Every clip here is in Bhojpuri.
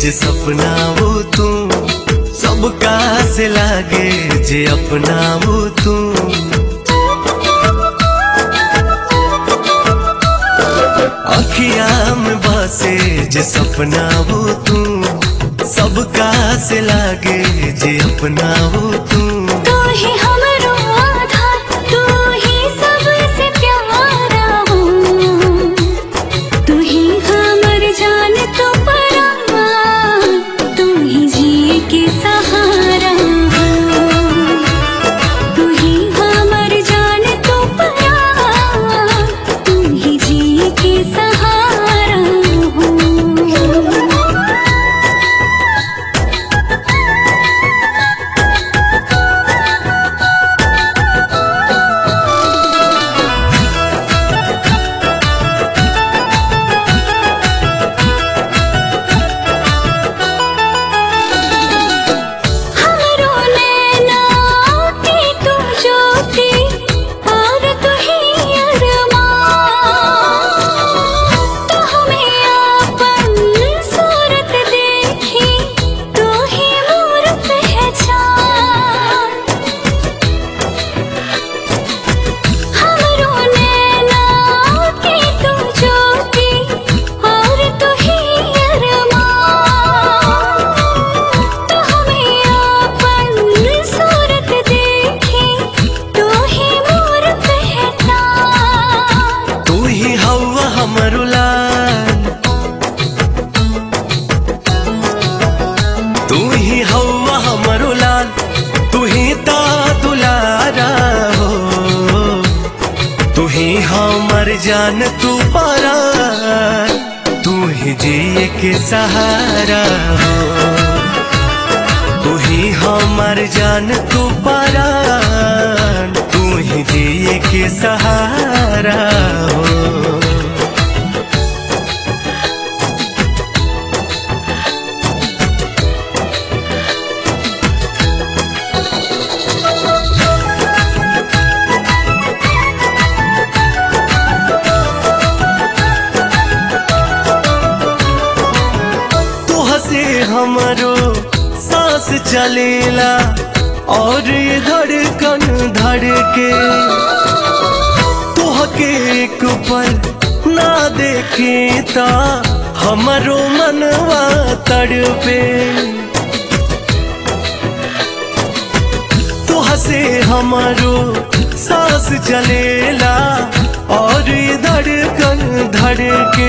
जे सपना वो तू सबका से लागे जे अपना वो तू। अखिया में बसे जे सपना वो तू सबका से लागे जे अपना वो तू। तू ही हमरो आधार, तू ही सबसे प्यारा हो, तू ही हमर जान तो परान, तू ही जिए के सहारा हो, तू ही हमर जान तो परान, तू ही जिए के सहारा हो। तू ही हवा हमरो लाल, तू ही ता दुलारा हो, तू ही हमर जान तू परान, तू ही जिए के सहारा हो, तू ही हमर जान तू परान, तू ही जिए के सहारा हो। हमरो सांस चलेला और ये धड़कन धड़के, तोहके एक पल ना देखे ता हमरो मनवा तड़पे। तोहसे हमरो सांस चलेला और ये धड़कन धड़के,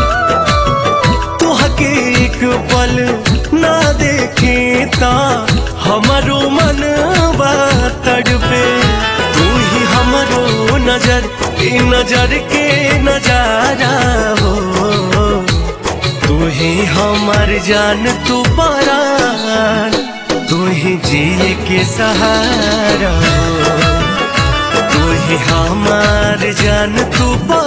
तोहके एक पल ना देखे ता हमरो मनवा तड़पे। तू ही हमरो नजर ई नजर के नजारा हो, तू ही हमर जान तू परान, तू ही जिए के सहारा हो, तू ही हमार जान तू परान।